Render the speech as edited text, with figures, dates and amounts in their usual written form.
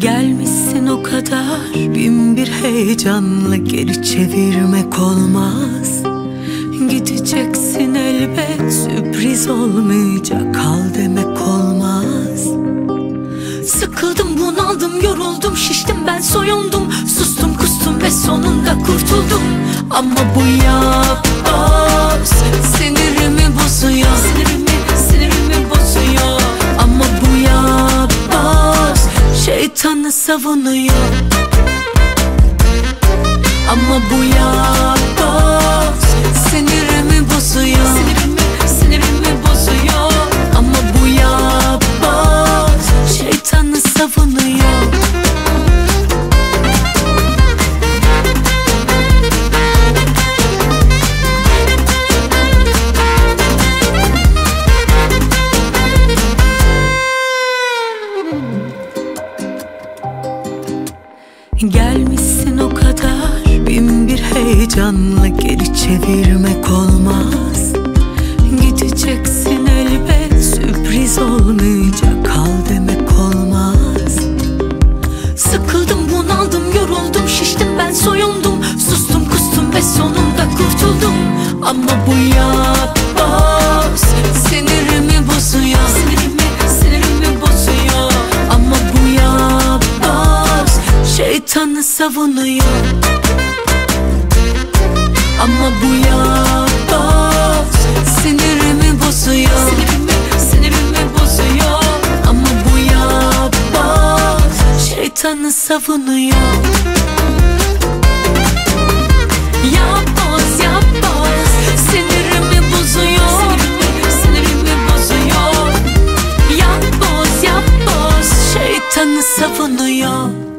Gelmişsin o kadar, bin bir heyecanla geri çevirmek olmaz. Gideceksin elbet, sürpriz olmayacak, kal demek olmaz. Sıkıldım, bunaldım, yoruldum, şiştim, ben soyundum. Sustum, kustum ve sonunda kurtuldum. Ama bu yapboz sinirimi bozuyor, sinirimi bozuyor. Ama bu yapboz şeytanı savunuyor. Ama bu yapboz sinirimi bozuyor, sinirimi bozuyor. Ama bu yapboz şeytanı savunuyor. Gelmişsin o kadar, bin bir heyecanla geri çevirmek olmaz. Gideceksin elbet, sürpriz olmayacak, kal demek olmaz. Sıkıldım, bunaldım, yoruldum, şiştim, ben soyundum. Sustum, kustum ve sonunda kurtuldum. Ama bu yapboz sinirimi bozuyor, sinirimi bozuyor. Ama bu yapboz şeytanı savunuyor. Ama bu yapboz sinirimi bozuyor, sinirimi bozuyor. Ama bu yapboz şeytanı savunuyor. Yapboz, yapboz sinirimi bozuyor, sinirimi bozuyor. Yapboz, yapboz şeytanı savunuyor.